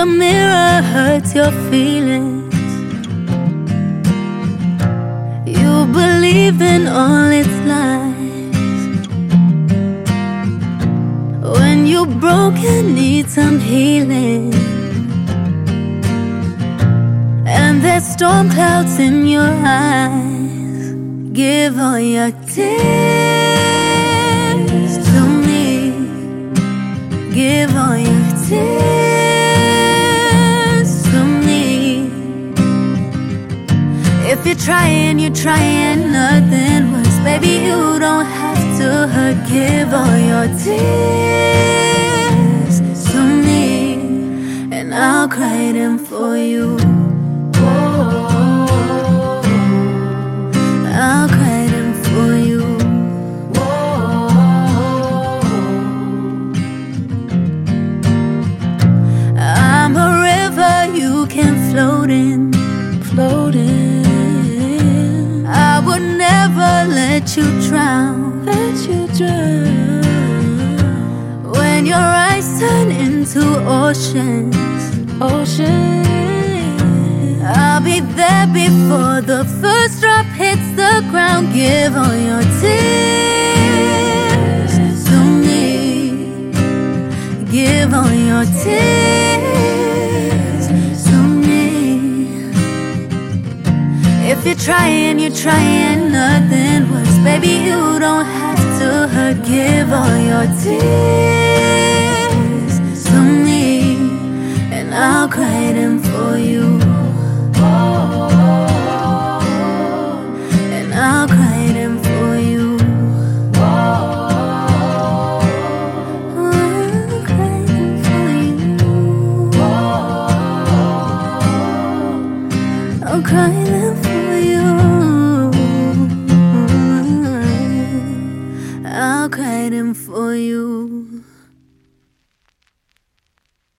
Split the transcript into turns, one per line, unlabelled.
the mirror hurts your feelings. You believe in all its lies. When you're broken, need some healing, and there's storm clouds in your eyes. Give all your tears to me. Give all your tears to me. If you're trying, nothing works. Baby, you don't have to hurt. Give all your tears to me, and I'll cry them for you. I'll cry them for you. I'm a river you can float in. I would never let you drown. When your eyes turn into oceans, I'll be there before the first drop hits the ground. Give all your tears to me. Give all your tears to me. If you're trying, nothing works. Baby, you don't have to hurt. Give all your tears to me, and I'll cry them for you. And I'll cry them for you. I'll cry them for you. I'll cry them for you.